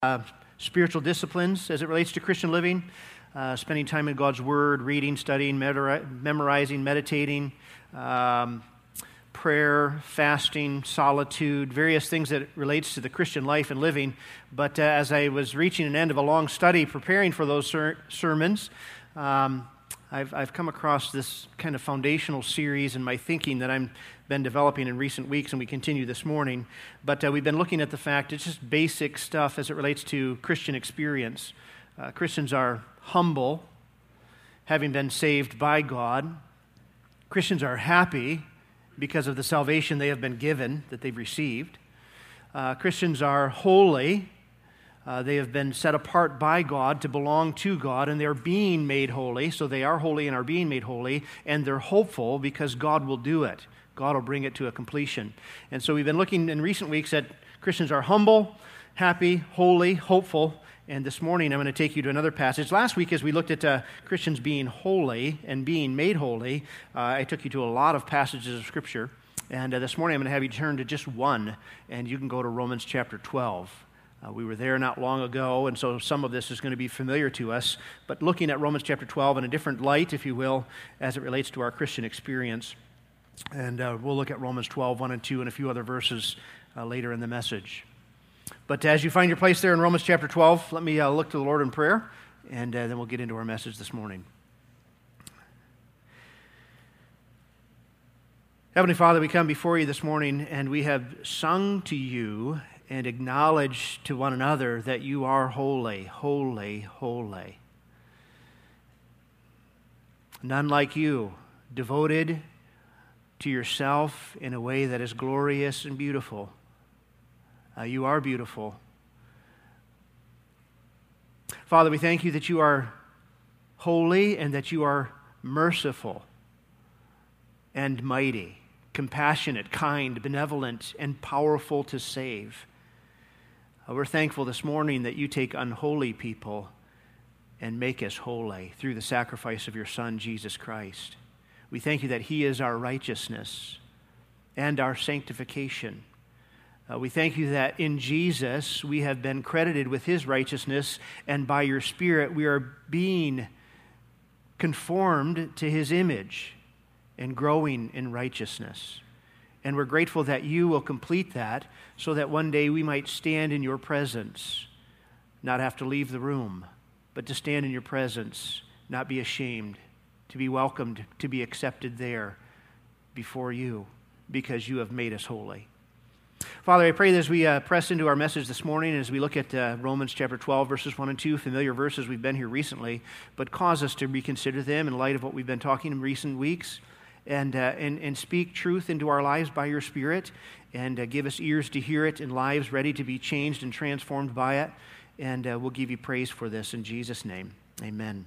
Spiritual disciplines as it relates to Christian living, spending time in God's Word, reading, studying, memorizing, meditating, prayer, fasting, solitude, various things that relates to the Christian life and living. But as I was reaching an end of a long study, preparing for those sermons, I've come across this kind of foundational series in my thinking that I've been developing in recent weeks, and we continue this morning. But we've been looking at the fact it's just basic stuff as it relates to Christian experience. Christians are humble, having been saved by God. Christians are happy because of the salvation they have been given, that they've received. Christians are holy. They have been set apart by God to belong to God, and they're being made holy. So they are holy and are being made holy, and they're hopeful because God will do it. God will bring it to a completion. And so we've been looking in recent weeks at Christians are humble, happy, holy, hopeful. And this morning I'm going to take you to another passage. Last week as we looked at Christians being holy and being made holy, I took you to a lot of passages of Scripture. And this morning I'm going to have you turn to just one, and you can go to Romans chapter 12. We were there not long ago, and so some of this is going to be familiar to us. But looking at Romans chapter 12 in a different light, if you will, as it relates to our Christian experience. And we'll look at Romans 12, 1 and 2, and a few other verses later in the message. But as you find your place there in Romans chapter 12, let me look to the Lord in prayer, and then we'll get into our message this morning. Heavenly Father, we come before you this morning, and we have sung to you and acknowledged to one another that you are holy, holy, holy. None like you, devoted to yourself in a way that is glorious and beautiful. You are beautiful. Father, we thank you that you are holy and that you are merciful and mighty, compassionate, kind, benevolent, and powerful to save. We're thankful this morning that you take unholy people and make us holy through the sacrifice of your Son, Jesus Christ. We thank you that he is our righteousness and our sanctification. We thank you that in Jesus we have been credited with his righteousness, and by your Spirit we are being conformed to his image and growing in righteousness. And we're grateful that you will complete that so that one day we might stand in your presence, not have to leave the room, but to stand in your presence, not be ashamed, to be welcomed, to be accepted there before you because you have made us holy. Father, I pray that as we press into our message this morning, as we look at Romans chapter 12, verses 1 and 2, familiar verses, we've been here recently, but cause us to reconsider them in light of what we've been talking in recent weeks, and speak truth into our lives by your Spirit, and give us ears to hear it and lives ready to be changed and transformed by it, and we'll give you praise for this in Jesus' name. Amen.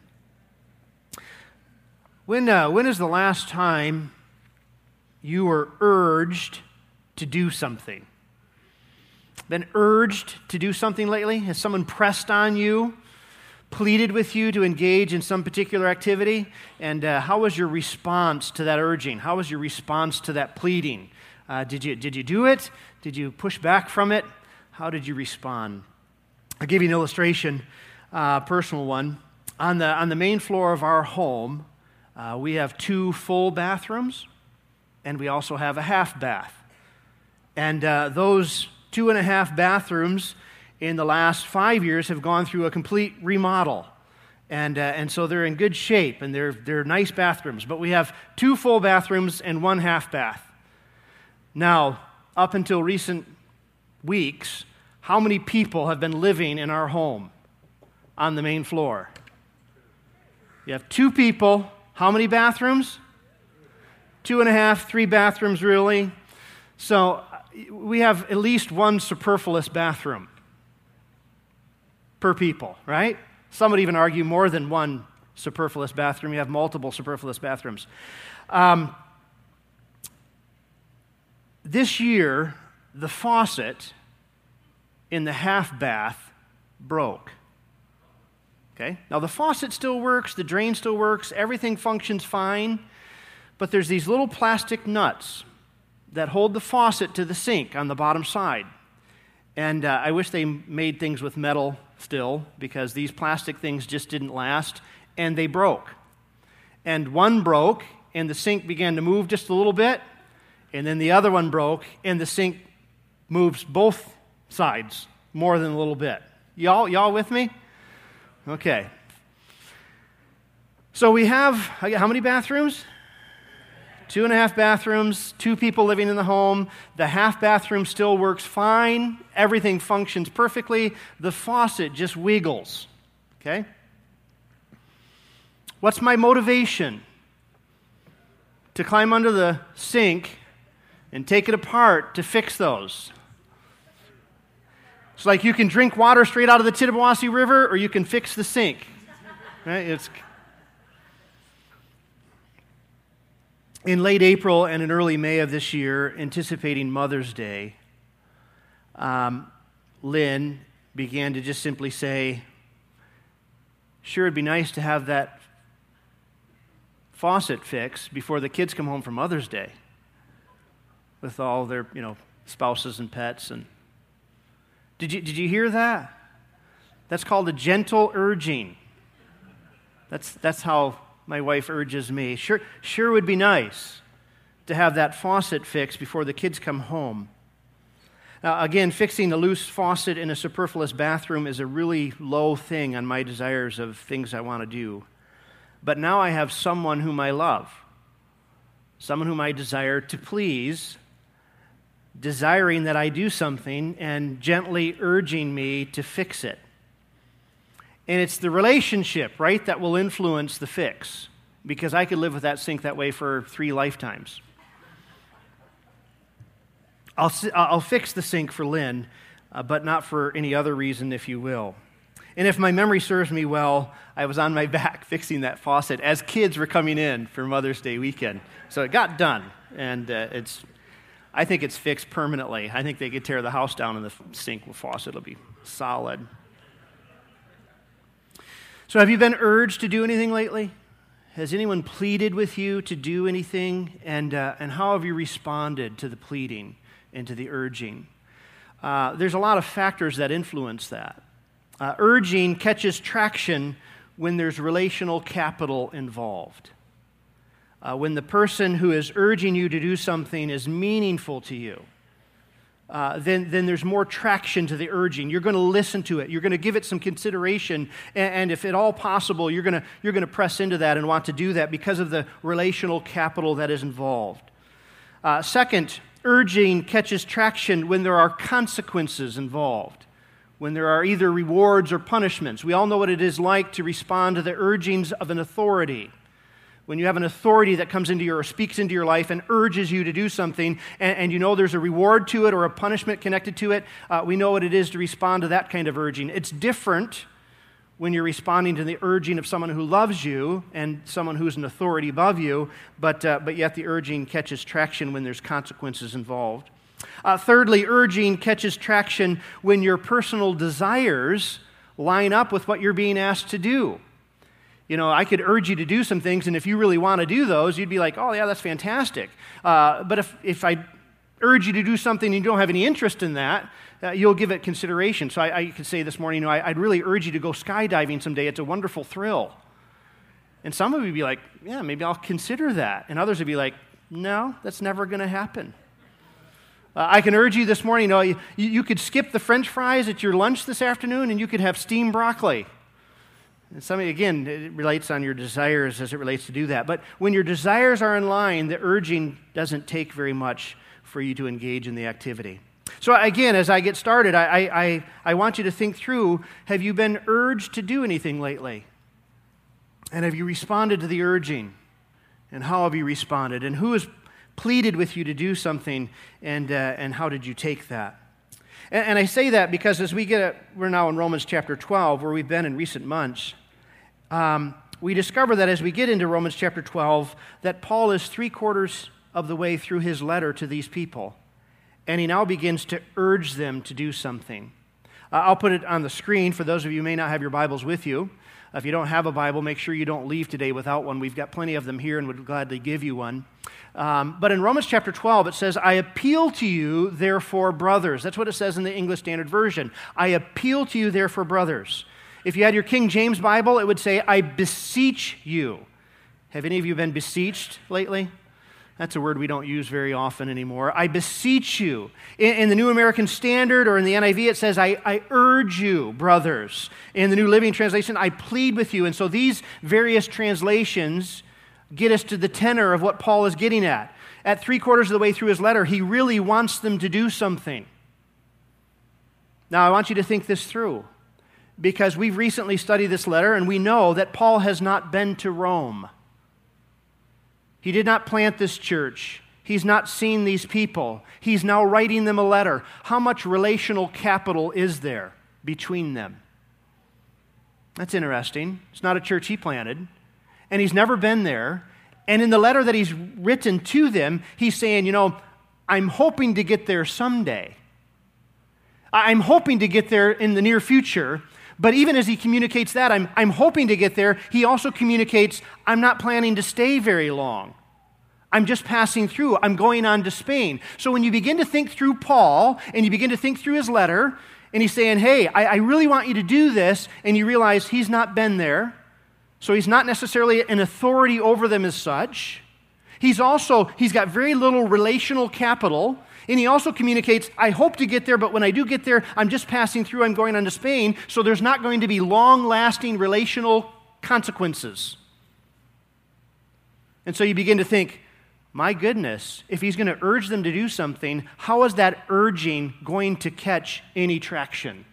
When is the last time you were urged to do something? Been urged to do something lately? Has someone pressed on you, pleaded with you to engage in some particular activity? And how was your response to that urging? How was your response to that pleading? Did you do it? Did you push back from it? How did you respond? I'll give you an illustration, personal one. On the main floor of our home, we have 2 full bathrooms, and we also have a half bath. And those 2.5 bathrooms in the last 5 years have gone through a complete remodel. And so they're in good shape, and they're nice bathrooms. But we have 2 full bathrooms and 1 half bath. Now, up until recent weeks, how many people have been living in our home on the main floor? You have 2 people. How many bathrooms? 2.5, 3 bathrooms, really. So we have at least 1 superfluous bathroom per people, right? Some would even argue more than 1 superfluous bathroom. You have multiple superfluous bathrooms. This year, the faucet in the half bath broke. Okay? Now the faucet still works, the drain still works, everything functions fine, but there's these little plastic nuts that hold the faucet to the sink on the bottom side. And I wish they made things with metal still, because these plastic things just didn't last, and they broke. And one broke, and the sink began to move just a little bit, and then the other one broke, and the sink moves both sides more than a little bit. Y'all with me? Okay. So we have, how many bathrooms? 2.5 bathrooms, 2 people living in the home. The half bathroom still works fine. Everything functions perfectly. The faucet just wiggles. Okay? What's my motivation? To climb under the sink and take it apart to fix those. It's like you can drink water straight out of the Tittabawassee River, or you can fix the sink. Right? In late April and in early May of this year, anticipating Mother's Day, Lynn began to just simply say, sure, it'd be nice to have that faucet fixed before the kids come home for Mother's Day with all their, spouses and pets. And did you hear that? That's called a gentle urging. That's how my wife urges me. Sure would be nice to have that faucet fixed before the kids come home. Now, again, fixing a loose faucet in a superfluous bathroom is a really low thing on my desires of things I want to do. But now I have someone whom I love, someone whom I desire to please, desiring that I do something and gently urging me to fix it. And it's the relationship, right, that will influence the fix, because I could live with that sink that way for 3 lifetimes. I'll fix the sink for Lynn, but not for any other reason, if you will. And if my memory serves me well, I was on my back fixing that faucet as kids were coming in for Mother's Day weekend. So it got done, and I think it's fixed permanently. I think they could tear the house down and the sink faucet will be solid. So have you been urged to do anything lately? Has anyone pleaded with you to do anything? And how have you responded to the pleading and to the urging? There's a lot of factors that influence that. Urging catches traction when there's relational capital involved. When the person who is urging you to do something is meaningful to you, then there's more traction to the urging. You're going to listen to it. You're going to give it some consideration, and if at all possible, you're going to press into that and want to do that because of the relational capital that is involved. Second, urging catches traction when there are consequences involved, when there are either rewards or punishments. We all know what it is like to respond to the urgings of an authority. When you have an authority that comes into or speaks into your life and urges you to do something, and you know there's a reward to it or a punishment connected to it, we know what it is to respond to that kind of urging. It's different when you're responding to the urging of someone who loves you and someone who's an authority above you, but yet the urging catches traction when there's consequences involved. Thirdly, urging catches traction when your personal desires line up with what you're being asked to do. I could urge you to do some things, and if you really want to do those, you'd be like, oh, yeah, that's fantastic. But if I urge you to do something and you don't have any interest in that, you'll give it consideration. So I could say this morning, I'd really urge you to go skydiving someday. It's a wonderful thrill. And some of you would be like, yeah, maybe I'll consider that. And others would be like, no, that's never going to happen. I can urge you this morning, you could skip the French fries at your lunch this afternoon, and you could have steamed broccoli. And again, it relates on your desires as it relates to do that. But when your desires are in line, the urging doesn't take very much for you to engage in the activity. So again, as I get started, I want you to think through, have you been urged to do anything lately? And have you responded to the urging? And how have you responded? And who has pleaded with you to do something, and how did you take that? And I say that because as we're now in Romans chapter 12, where we've been in recent months, we discover that as we get into Romans chapter 12, that Paul is 3/4 of the way through his letter to these people, and he now begins to urge them to do something. I'll put it on the screen for those of you who may not have your Bibles with you. If you don't have a Bible, make sure you don't leave today without one. We've got plenty of them here and would gladly give you one. But in Romans chapter 12, it says, I appeal to you, therefore, brothers. That's what it says in the English Standard Version. I appeal to you, therefore, brothers. If you had your King James Bible, it would say, I beseech you. Have any of you been beseeched lately? That's a word we don't use very often anymore. I beseech you. In the New American Standard or in the NIV, it says, I urge you, brothers. In the New Living Translation, I plead with you. And so these various translations get us to the tenor of what Paul is getting at. At 3/4 of the way through his letter, he really wants them to do something. Now, I want you to think this through, because we've recently studied this letter, and we know that Paul has not been to Rome. He did not plant this church. He's not seen these people. He's now writing them a letter. How much relational capital is there between them? That's interesting. It's not a church he planted, and he's never been there. And in the letter that he's written to them, he's saying, I'm hoping to get there someday. I'm hoping to get there in the near future. But even as he communicates that, I'm hoping to get there, he also communicates, I'm not planning to stay very long. I'm just passing through. I'm going on to Spain. So when you begin to think through Paul, and you begin to think through his letter, and he's saying, hey, I really want you to do this, and you realize he's not been there, so he's not necessarily an authority over them as such. He's got very little relational capital. And he also communicates, I hope to get there, but when I do get there, I'm just passing through, I'm going on to Spain, so there's not going to be long-lasting relational consequences. And so you begin to think, my goodness, if he's going to urge them to do something, how is that urging going to catch any traction?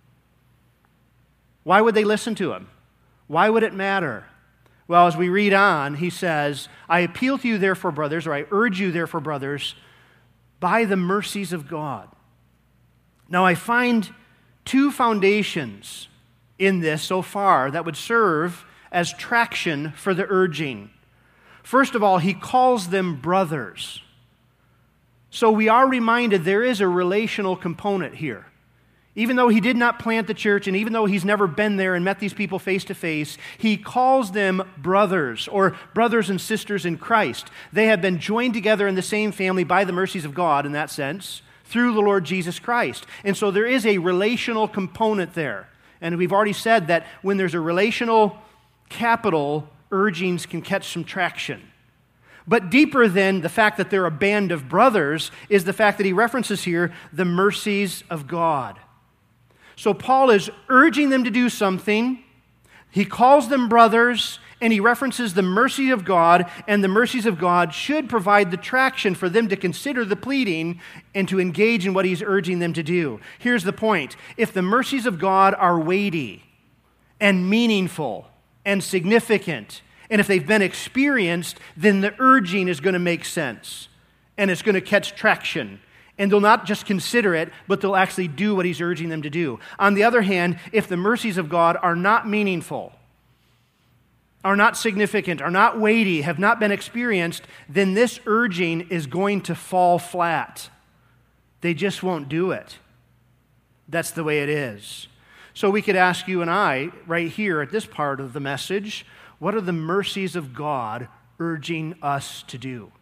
Why would they listen to him? Why would it matter? Well, as we read on, he says, I appeal to you, therefore, brothers, or I urge you, therefore, brothers, by the mercies of God. Now, I find two foundations in this so far that would serve as traction for the urging. First of all, he calls them brothers. So we are reminded there is a relational component here. Even though he did not plant the church, and even though he's never been there and met these people face to face, he calls them brothers, or brothers and sisters in Christ. They have been joined together in the same family by the mercies of God, in that sense, through the Lord Jesus Christ. And so there is a relational component there. And we've already said that when there's a relational capital, urgings can catch some traction. But deeper than the fact that they're a band of brothers is the fact that he references here the mercies of God. So Paul is urging them to do something. He calls them brothers, and he references the mercy of God, and the mercies of God should provide the traction for them to consider the pleading and to engage in what he's urging them to do. Here's the point. If the mercies of God are weighty and meaningful and significant, and if they've been experienced, then the urging is going to make sense, and it's going to catch traction. And they'll not just consider it, but they'll actually do what he's urging them to do. On the other hand, if the mercies of God are not meaningful, are not significant, are not weighty, have not been experienced, then this urging is going to fall flat. They just won't do it. That's the way it is. So we could ask you and I, right here at this part of the message, what are the mercies of God urging us to do?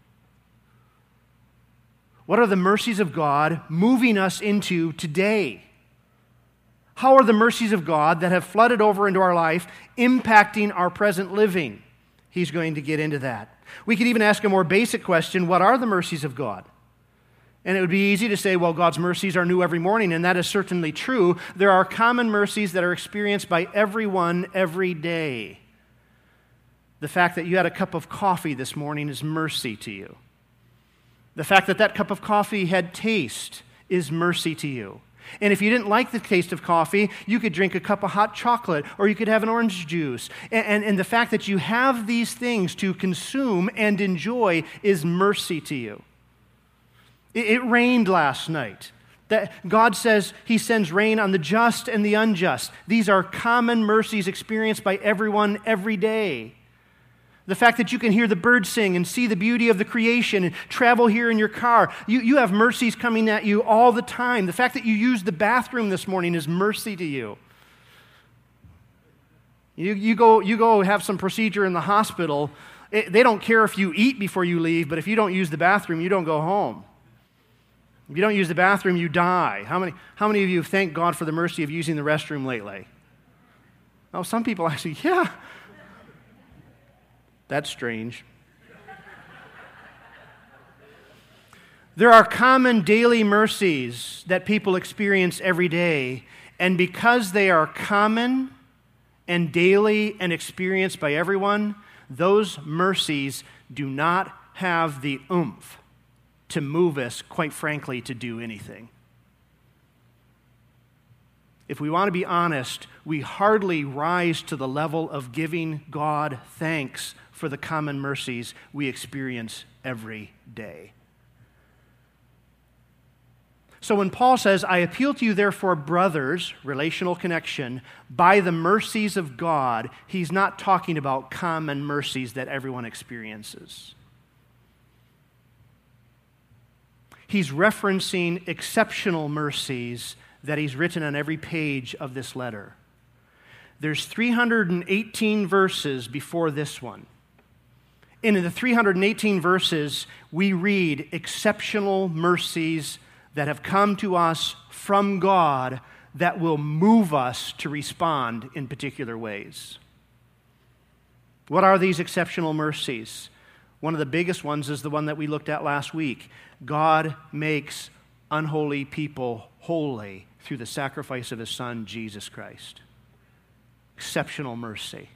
What are the mercies of God moving us into today? How are the mercies of God that have flooded over into our life impacting our present living? He's going to get into that. We could even ask a more basic question, what are the mercies of God? And it would be easy to say, well, God's mercies are new every morning, and that is certainly true. There are common mercies that are experienced by everyone every day. The fact that you had a cup of coffee this morning is mercy to you. The fact that that cup of coffee had taste is mercy to you. And if you didn't like the taste of coffee, you could drink a cup of hot chocolate, or you could have an orange juice. And the fact that you have these things to consume and enjoy is mercy to you. It rained last night. That God says he sends rain on the just and the unjust. These are common mercies experienced by everyone every day. The fact that you can hear the birds sing and see the beauty of the creation and travel here in your car. You have mercies coming at you all the time. The fact that you used the bathroom this morning is mercy to you. You go have some procedure in the hospital. They don't care if you eat before you leave, but if you don't use the bathroom, you don't go home. If you don't use the bathroom, you die. How many of you have thanked God for the mercy of using the restroom lately? Oh, some people actually, yeah. That's strange. There are common daily mercies that people experience every day, and because they are common and daily and experienced by everyone, those mercies do not have the oomph to move us, quite frankly, to do anything. If we want to be honest, we hardly rise to the level of giving God thanks for the common mercies we experience every day. So when Paul says, I appeal to you therefore, brothers, relational connection, by the mercies of God, he's not talking about common mercies that everyone experiences. He's referencing exceptional mercies that he's written on every page of this letter. There's 318 verses before this one. And in the 318 verses, we read exceptional mercies that have come to us from God that will move us to respond in particular ways. What are these exceptional mercies? One of the biggest ones is the one that we looked at last week. God makes unholy people holy through the sacrifice of His Son, Jesus Christ. Exceptional mercy.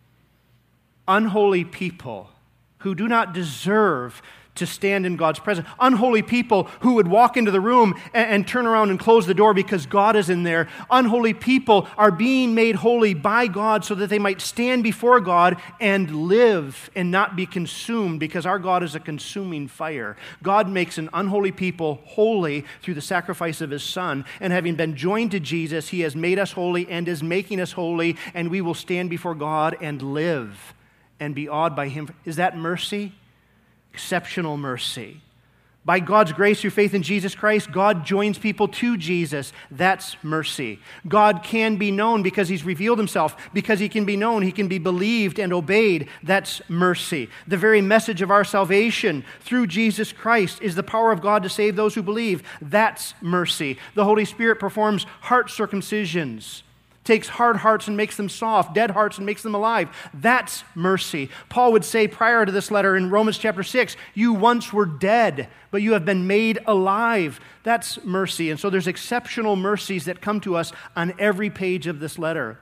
Unholy people who do not deserve to stand in God's presence. Unholy people who would walk into the room and turn around and close the door because God is in there. Unholy people are being made holy by God so that they might stand before God and live and not be consumed, because our God is a consuming fire. God makes an unholy people holy through the sacrifice of His Son, and having been joined to Jesus, He has made us holy and is making us holy, and we will stand before God and live and be awed by Him. Is that mercy? Exceptional mercy. By God's grace through faith in Jesus Christ, God joins people to Jesus. That's mercy. God can be known because He's revealed Himself. Because He can be known, He can be believed and obeyed. That's mercy. The very message of our salvation through Jesus Christ is the power of God to save those who believe. That's mercy. The Holy Spirit performs heart circumcisions, takes hard hearts and makes them soft, dead hearts and makes them alive. That's mercy. Paul would say prior to this letter in Romans chapter 6, you once were dead, but you have been made alive. That's mercy. And so there's exceptional mercies that come to us on every page of this letter.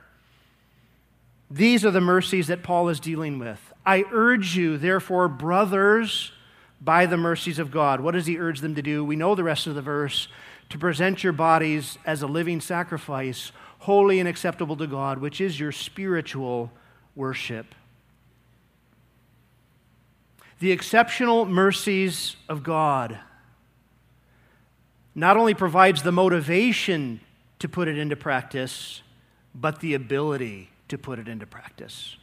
These are the mercies that Paul is dealing with. I urge you, therefore, brothers, by the mercies of God. What does he urge them to do? We know the rest of the verse. To present your bodies as a living sacrifice, holy and acceptable to God, which is your spiritual worship. The exceptional mercies of God not only provides the motivation to put it into practice, but the ability to put it into practice.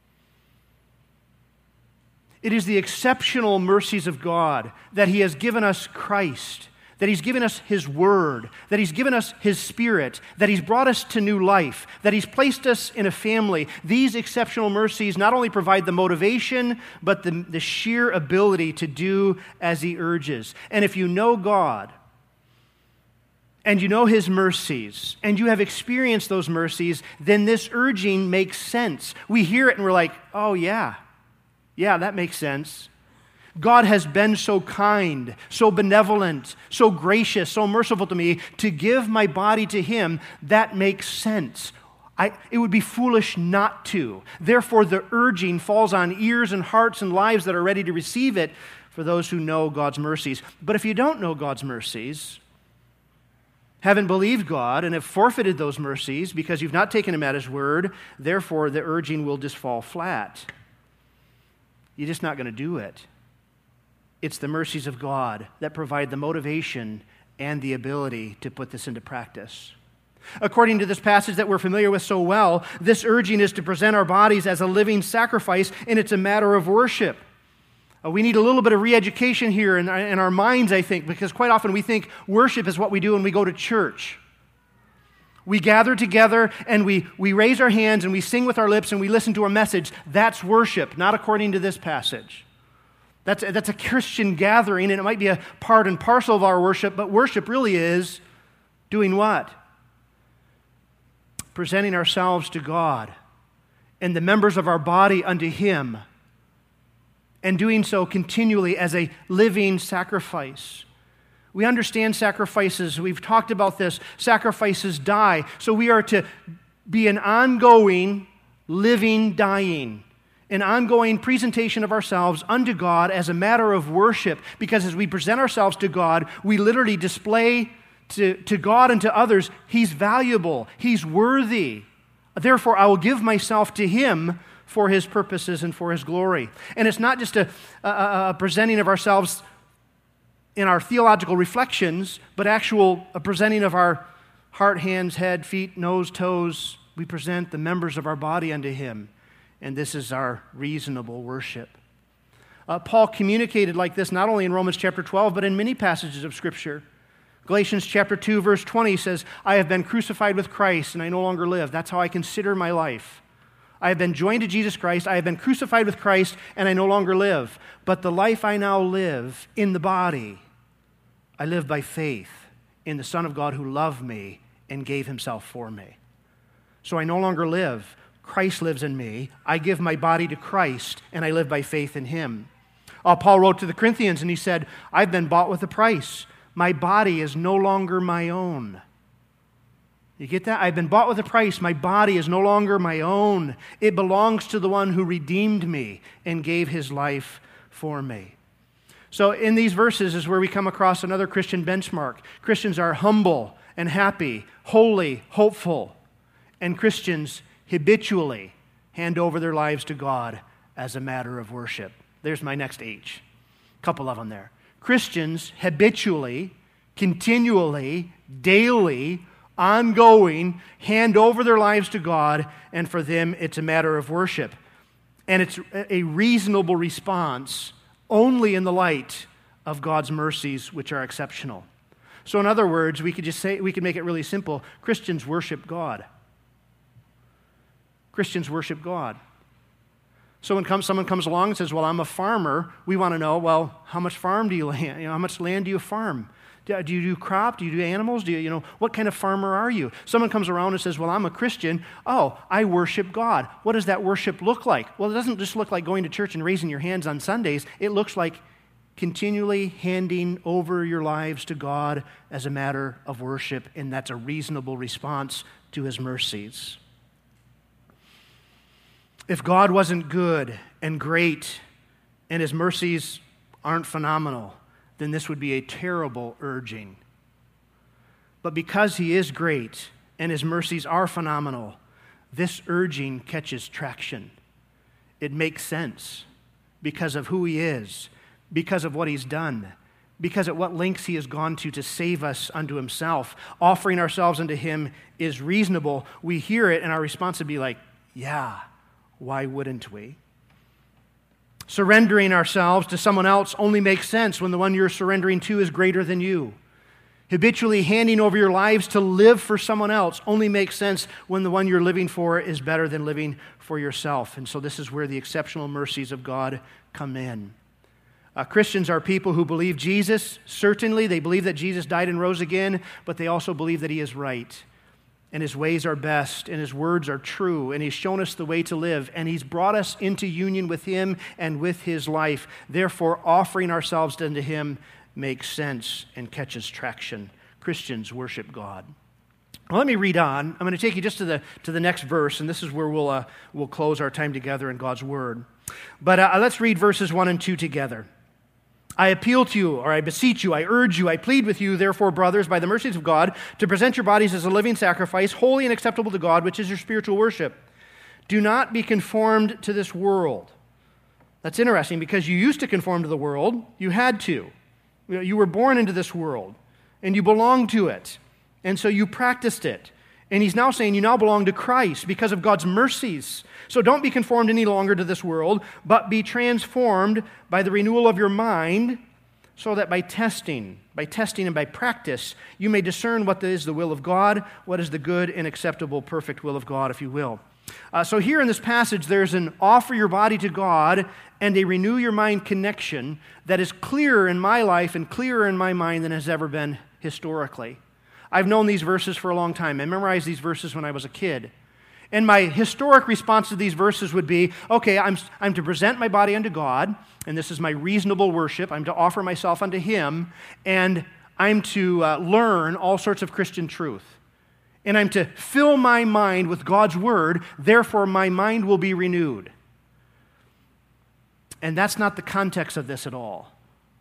It is the exceptional mercies of God that He has given us Christ, that He's given us His Word, that He's given us His Spirit, that He's brought us to new life, that He's placed us in a family. These exceptional mercies not only provide the motivation, but the sheer ability to do as He urges. And if you know God, and you know His mercies, and you have experienced those mercies, then this urging makes sense. We hear it and we're like, oh yeah, that makes sense. God has been so kind, so benevolent, so gracious, so merciful to me to give my body to Him. That makes sense. It would be foolish not to. Therefore, the urging falls on ears and hearts and lives that are ready to receive it for those who know God's mercies. But if you don't know God's mercies, haven't believed God, and have forfeited those mercies because you've not taken Him at His word, therefore the urging will just fall flat. You're just not going to do it. It's the mercies of God that provide the motivation and the ability to put this into practice. According to this passage that we're familiar with so well, this urging is to present our bodies as a living sacrifice, and it's a matter of worship. We need a little bit of re-education here in our minds, I think, because quite often we think worship is what we do when we go to church. We gather together and we raise our hands and we sing with our lips and we listen to a message. That's worship, not according to this passage. That's a Christian gathering, and it might be a part and parcel of our worship, but worship really is doing what? Presenting ourselves to God and the members of our body unto Him, and doing so continually as a living sacrifice. We understand sacrifices. We've talked about this. Sacrifices die. So we are to be an ongoing, living, dying, an ongoing presentation of ourselves unto God as a matter of worship, because as we present ourselves to God, we literally display to God and to others, He's valuable, He's worthy. Therefore, I will give myself to Him for His purposes and for His glory. And it's not just a presenting of ourselves in our theological reflections, but a presenting of our heart, hands, head, feet, nose, toes. We present the members of our body unto Him, and this is our reasonable worship. Paul communicated like this not only in Romans chapter 12, but in many passages of Scripture. Galatians chapter 2, verse 20 says, I have been crucified with Christ, and I no longer live. That's how I consider my life. I have been joined to Jesus Christ. I have been crucified with Christ, and I no longer live. But the life I now live in the body, I live by faith in the Son of God who loved me and gave Himself for me. So I no longer live. Christ lives in me. I give my body to Christ, and I live by faith in Him. Paul wrote to the Corinthians, and he said, I've been bought with a price. My body is no longer my own. You get that? I've been bought with a price. My body is no longer my own. It belongs to the one who redeemed me and gave His life for me. So in these verses is where we come across another Christian benchmark. Christians are humble and happy, holy, hopeful, and Christians habitually hand over their lives to God as a matter of worship. There's my next H. A couple of them there. Christians habitually, continually, daily, ongoing, hand over their lives to God, and for them it's a matter of worship. And it's a reasonable response only in the light of God's mercies, which are exceptional. So in other words, we could make it really simple. Christians worship God. Christians worship God. So when someone comes along and says, well, I'm a farmer, we want to know, well, how much farm do you land? How much land do you farm? Do you do crop? Do you do animals? What kind of farmer are you? Someone comes around and says, well, I'm a Christian. Oh, I worship God. What does that worship look like? Well, it doesn't just look like going to church and raising your hands on Sundays. It looks like continually handing over your lives to God as a matter of worship, and that's a reasonable response to His mercies. If God wasn't good and great and His mercies aren't phenomenal, then this would be a terrible urging. But because He is great and His mercies are phenomenal, this urging catches traction. It makes sense because of who He is, because of what He's done, because at what lengths He has gone to save us unto Himself. Offering ourselves unto Him is reasonable. We hear it and our response would be like, yeah, why wouldn't we? Surrendering ourselves to someone else only makes sense when the one you're surrendering to is greater than you. Habitually handing over your lives to live for someone else only makes sense when the one you're living for is better than living for yourself. And so this is where the exceptional mercies of God come in. Christians are people who believe Jesus. Certainly, they believe that Jesus died and rose again, but they also believe that He is right. And His ways are best, and His words are true, and He's shown us the way to live, and He's brought us into union with Him and with His life. Therefore, offering ourselves unto Him makes sense and catches traction. Christians worship God. Well, let me read on. I'm going to take you just to the next verse, and this is where we'll close our time together in God's Word. But let's read verses 1 and 2 together. I appeal to you, or I beseech you, I urge you, I plead with you, therefore, brothers, by the mercies of God, to present your bodies as a living sacrifice, holy and acceptable to God, which is your spiritual worship. Do not be conformed to this world. That's interesting because you used to conform to the world. You had to. You were born into this world, and you belonged to it. And so you practiced it. And he's now saying you now belong to Christ because of God's mercies. So don't be conformed any longer to this world, but be transformed by the renewal of your mind, so that by testing and by practice, you may discern what is the will of God, what is the good and acceptable, perfect will of God, if you will. So here in this passage, there's an offer your body to God and a renew your mind connection that is clearer in my life and clearer in my mind than has ever been historically. I've known these verses for a long time. I memorized these verses when I was a kid. And my historic response to these verses would be, okay, I'm to present my body unto God, and this is my reasonable worship. I'm to offer myself unto Him, and I'm to learn all sorts of Christian truth. And I'm to fill my mind with God's Word, therefore my mind will be renewed. And that's not the context of this at all.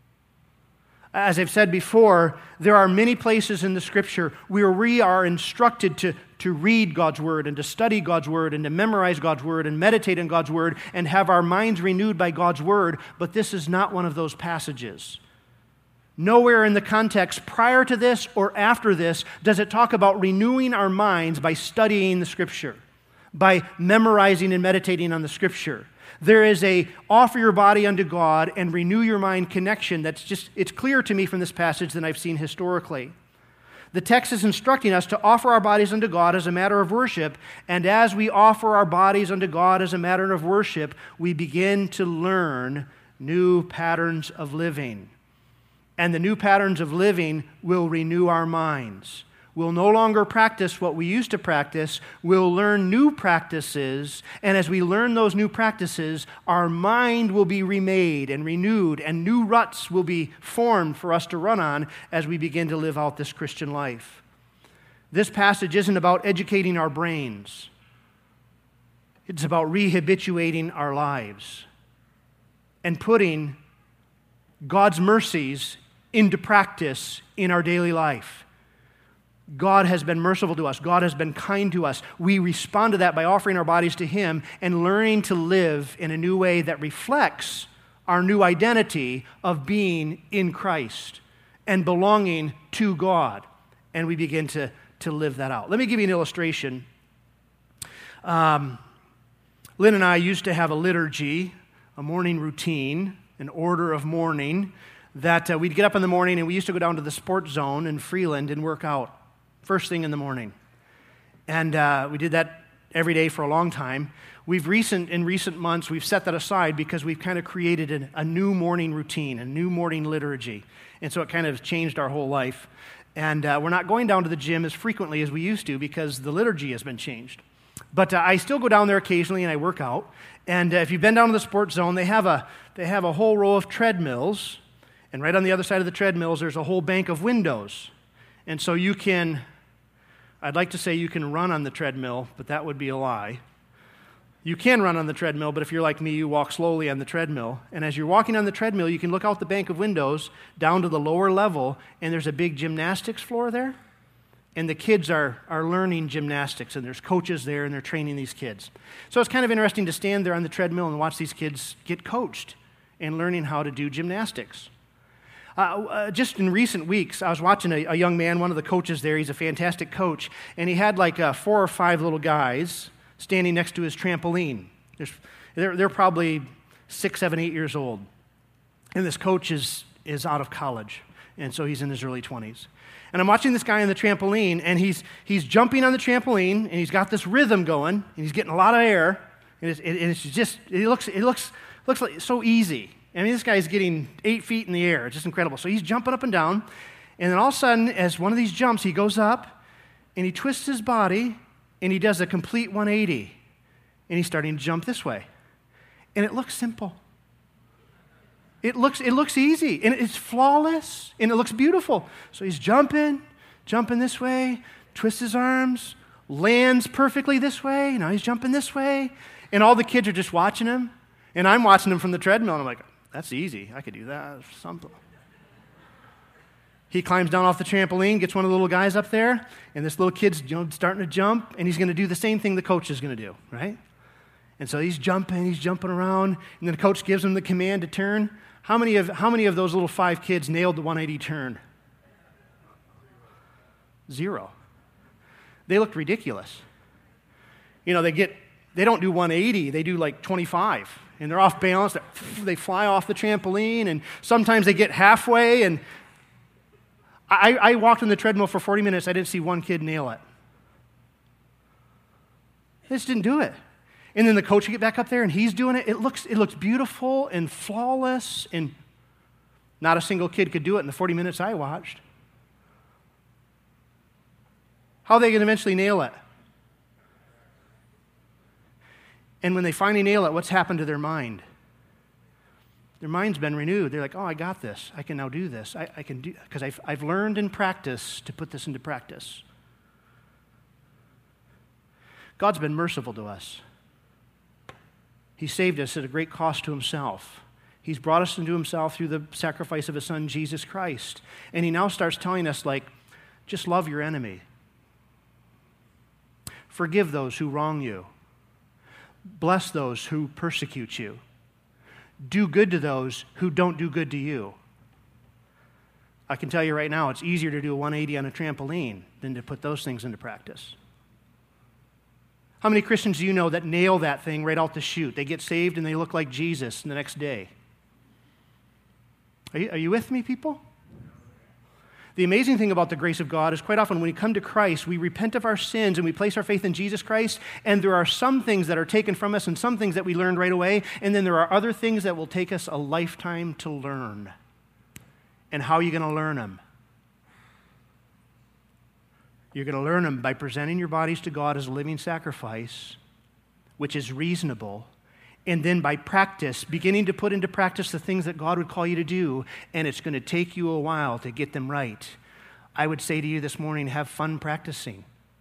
As I've said before, there are many places in the Scripture where we are instructed to read God's Word and to study God's Word and to memorize God's Word and meditate on God's Word and have our minds renewed by God's Word, but this is not one of those passages. Nowhere in the context prior to this or after this does it talk about renewing our minds by studying the Scripture, by memorizing and meditating on the Scripture. There is a offer your body unto God and renew your mind connection it's clearer to me from this passage than I've seen historically. The text is instructing us to offer our bodies unto God as a matter of worship, and as we offer our bodies unto God as a matter of worship, we begin to learn new patterns of living. And the new patterns of living will renew our minds. We'll no longer practice what we used to practice. We'll learn new practices. And as we learn those new practices, our mind will be remade and renewed, and new ruts will be formed for us to run on as we begin to live out this Christian life. This passage isn't about educating our brains. It's about rehabituating our lives and putting God's mercies into practice in our daily life. God has been merciful to us. God has been kind to us. We respond to that by offering our bodies to Him and learning to live in a new way that reflects our new identity of being in Christ and belonging to God. And we begin to live that out. Let me give you an illustration. Lynn and I used to have a liturgy, a morning routine, an order of mourning that we'd get up in the morning and we used to go down to the sports zone in Freeland and work out. First thing in the morning. And we did that every day for a long time. In recent months, we've set that aside because we've kind of created a new morning routine, a new morning liturgy. And so it kind of changed our whole life. And we're not going down to the gym as frequently as we used to because the liturgy has been changed. But I still go down there occasionally and I work out. And if you've been down to the sports zone, they have a whole row of treadmills. And right on the other side of the treadmills, there's a whole bank of windows. And so I'd like to say you can run on the treadmill, but that would be a lie. You can run on the treadmill, but if you're like me, you walk slowly on the treadmill. And as you're walking on the treadmill, you can look out the bank of windows down to the lower level, and there's a big gymnastics floor there. And the kids are learning gymnastics, and there's coaches there, and they're training these kids. So it's kind of interesting to stand there on the treadmill and watch these kids get coached and learning how to do gymnastics. Just in recent weeks, I was watching a young man, one of the coaches there. He's a fantastic coach, and he had like 4 or 5 little guys standing next to his trampoline. They're probably 6, 7, 8 years old, and this coach is out of college, and so he's in his early 20s. And I'm watching this guy on the trampoline, and he's jumping on the trampoline, and he's got this rhythm going, and he's getting a lot of air, and it looks like so easy. I mean, this guy's getting 8 feet in the air. It's just incredible. So he's jumping up and down, and then all of a sudden, as one of these jumps, he goes up, and he twists his body, and he does a complete 180, and he's starting to jump this way. And it looks simple. It looks easy, and it's flawless, and it looks beautiful. So he's jumping this way, twists his arms, lands perfectly this way, now he's jumping this way, and all the kids are just watching him, and I'm watching him from the treadmill, and I'm like, that's easy. I could do that. Something. He climbs down off the trampoline, gets one of the little guys up there, and this little kid's starting to jump, and he's going to do the same thing the coach is going to do, right? And so he's jumping around, and then the coach gives him the command to turn. How many of those little 5 kids nailed the 180 turn? 0. they looked ridiculous. They don't do 180, they do like 25, and they're off balance, they fly off the trampoline, and sometimes they get halfway, and I walked on the treadmill for 40 minutes, I didn't see one kid nail it. They just didn't do it. And then the coach would get back up there, and he's doing it. It looks beautiful and flawless, and not a single kid could do it in the 40 minutes I watched. How are they going to eventually nail it? And when they finally nail it, what's happened to their mind? Their mind's been renewed. They're like, oh, I got this. I can now do this. I can do, because I've learned in practice to put this into practice. God's been merciful to us. He saved us at a great cost to himself. He's brought us into himself through the sacrifice of his son, Jesus Christ. And he now starts telling us, just love your enemy. Forgive those who wrong you. Bless those who persecute you. Do good to those who don't do good to you. I can tell you right now, it's easier to do a 180 on a trampoline than to put those things into practice. How many Christians do you know that nail that thing right out the chute? They get saved and they look like Jesus the next day. Are you with me, people? The amazing thing about the grace of God is quite often when we come to Christ, we repent of our sins and we place our faith in Jesus Christ, and there are some things that are taken from us and some things that we learned right away, and then there are other things that will take us a lifetime to learn. And how are you going to learn them? You're going to learn them by presenting your bodies to God as a living sacrifice, which is reasonable, and then by practice, beginning to put into practice the things that God would call you to do, and it's going to take you a while to get them right. I would say to you this morning, have fun practicing.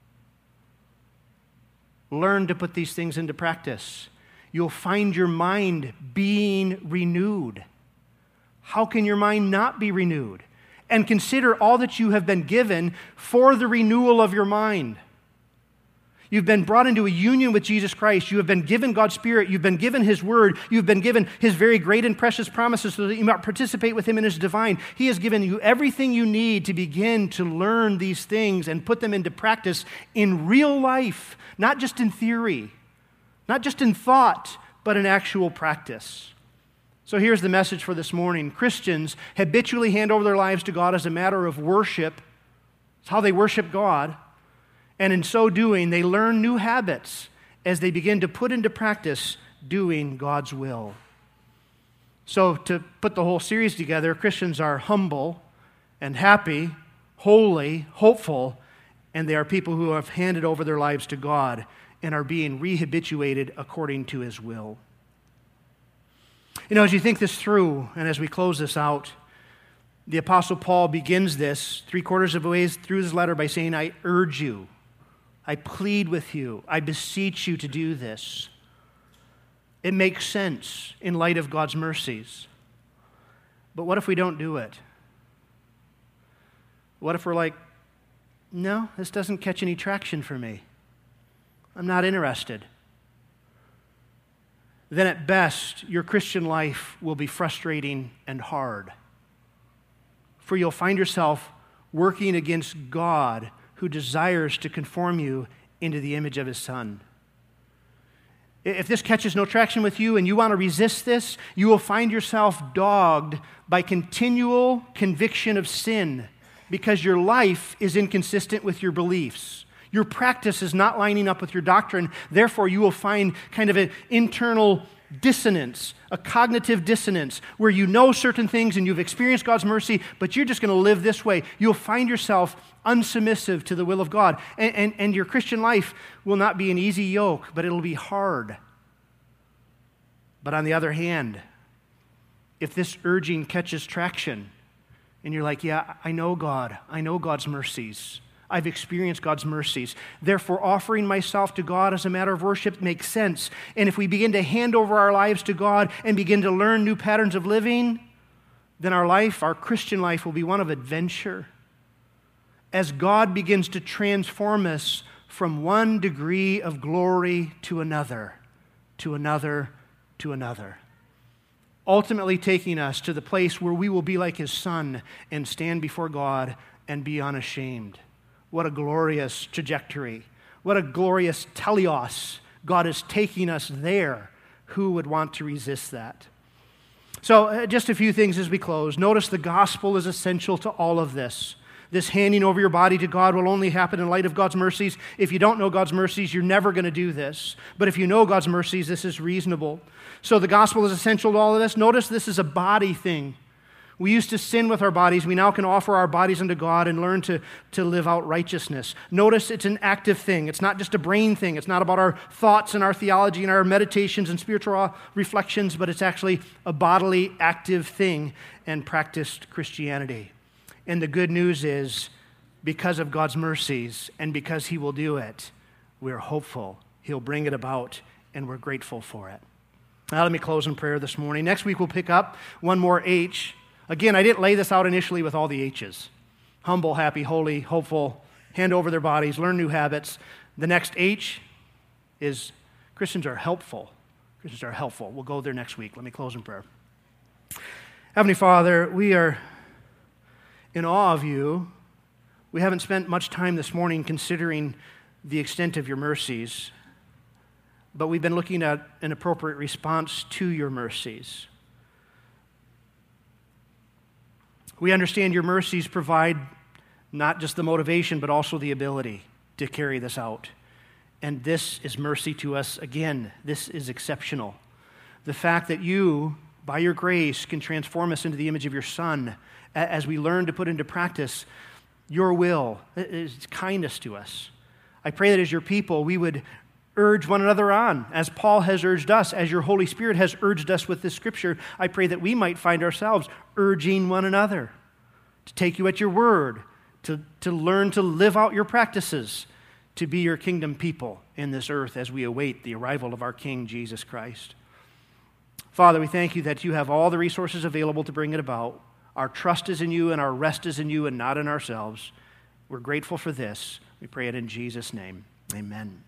Learn to put these things into practice. You'll find your mind being renewed. How can your mind not be renewed? And consider all that you have been given for the renewal of your mind. You've been brought into a union with Jesus Christ. You have been given God's Spirit. You've been given His Word. You've been given His very great and precious promises so that you might participate with Him in His divine. He has given you everything you need to begin to learn these things and put them into practice in real life, not just in theory, not just in thought, but in actual practice. So here's the message for this morning. Christians habitually hand over their lives to God as a matter of worship. It's how they worship God. And in so doing, they learn new habits as they begin to put into practice doing God's will. So to put the whole series together, Christians are humble and happy, holy, hopeful, and they are people who have handed over their lives to God and are being rehabituated according to His will. As you think this through, and as we close this out, the Apostle Paul begins this 3/4 of the way through his letter by saying, I urge you, I plead with you, I beseech you to do this. It makes sense in light of God's mercies. But what if we don't do it? What if we're like, no, this doesn't catch any traction for me. I'm not interested. Then at best, your Christian life will be frustrating and hard. For you'll find yourself working against God, who desires to conform you into the image of His Son. If this catches no traction with you and you want to resist this, you will find yourself dogged by continual conviction of sin because your life is inconsistent with your beliefs. Your practice is not lining up with your doctrine. Therefore, you will find kind of an internal dissonance, a cognitive dissonance, where you know certain things and you've experienced God's mercy, but you're just going to live this way. You'll find yourself unsubmissive to the will of God. And your Christian life will not be an easy yoke, but it'll be hard. But on the other hand, if this urging catches traction, and you're like, yeah, I know God, I know God's mercies, I've experienced God's mercies. Therefore, offering myself to God as a matter of worship makes sense. And if we begin to hand over our lives to God and begin to learn new patterns of living, then our life, our Christian life, will be one of adventure. As God begins to transform us from one degree of glory to another, to another, to another. Ultimately taking us to the place where we will be like His Son and stand before God and be unashamed. What a glorious trajectory. What a glorious teleos. God is taking us there. Who would want to resist that? So just a few things as we close. Notice the gospel is essential to all of this. This handing over your body to God will only happen in light of God's mercies. If you don't know God's mercies, you're never going to do this. But if you know God's mercies, this is reasonable. So the gospel is essential to all of this. Notice this is a body thing. We used to sin with our bodies. We now can offer our bodies unto God and learn to live out righteousness. Notice it's an active thing. It's not just a brain thing. It's not about our thoughts and our theology and our meditations and spiritual reflections, but it's actually a bodily, active thing and practiced Christianity. And the good news is, because of God's mercies and because He will do it, we're hopeful He'll bring it about, and we're grateful for it. Now let me close in prayer this morning. Next week we'll pick up one more H. Again, I didn't lay this out initially with all the H's. Humble, happy, holy, hopeful, hand over their bodies, learn new habits. The next H is Christians are helpful. Christians are helpful. We'll go there next week. Let me close in prayer. Heavenly Father, we are in awe of you. We haven't spent much time this morning considering the extent of your mercies, but we've been looking at an appropriate response to your mercies. We understand your mercies provide not just the motivation, but also the ability to carry this out. And this is mercy to us again. This is exceptional. The fact that you, by your grace, can transform us into the image of your Son as we learn to put into practice your will, is kindness to us. I pray that as your people, we would urge one another on, as Paul has urged us, as your Holy Spirit has urged us with this scripture. I pray that we might find ourselves urging one another to take you at your word, to learn to live out your practices, to be your kingdom people in this earth as we await the arrival of our King, Jesus Christ. Father, we thank you that you have all the resources available to bring it about. Our trust is in you and our rest is in you and not in ourselves. We're grateful for this. We pray it in Jesus' name. Amen.